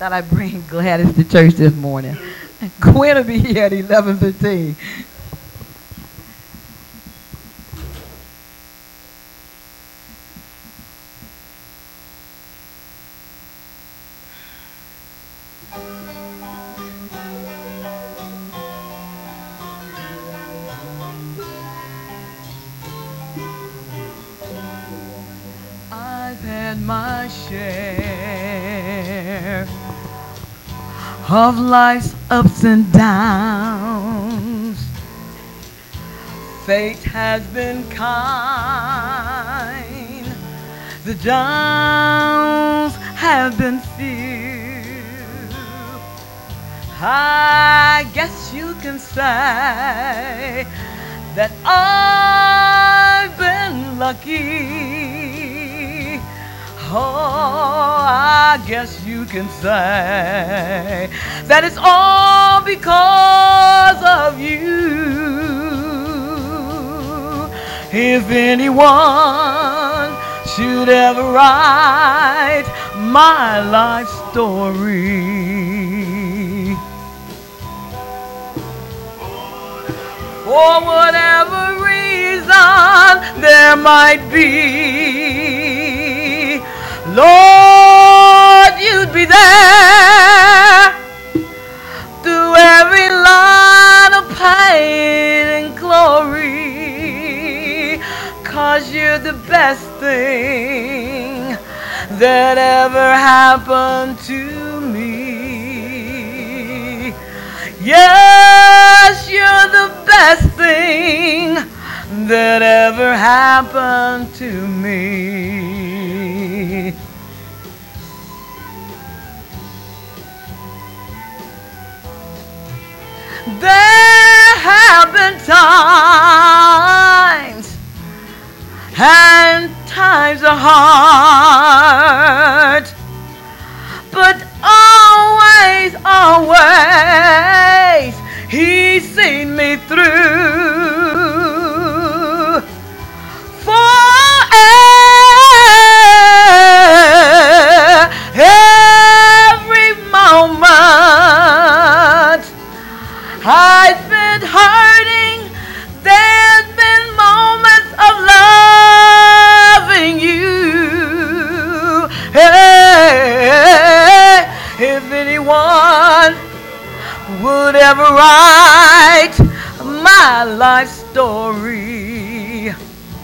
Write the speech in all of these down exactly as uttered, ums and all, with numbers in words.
thought I'd bring Gladys to church this morning. Gwen will be here at eleven fifteen. I've had my share of life's ups and downs. Fate has been kind. The downs have been few. I guess you can say that I've been lucky. Oh, I guess you can say that it's all because of you. If anyone should ever write my life story, for whatever reason there might be, Lord, you'd be there through every line of pain and glory, 'cause you're the best thing that ever happened to me. Yes, you're the best thing that ever happened to me. There have been times, and times are hard, but always, always, He's seen me through. For every moment I've been hurting, there's been moments of loving you. Hey, if anyone would ever write my life story,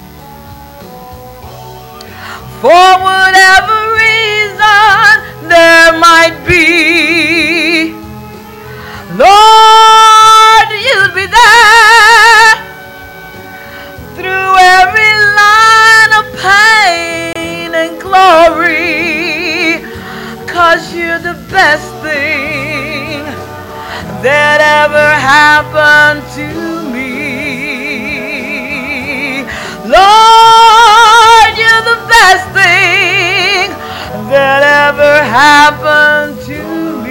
for whatever reason there might be, Lord, you'd be there through every line of pain and glory, 'cause you're the best thing that ever happened to me. Lord, you're the best thing that ever happened to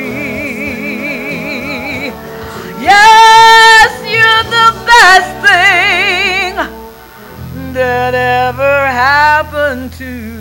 me. Yes, you're the best thing that ever happened to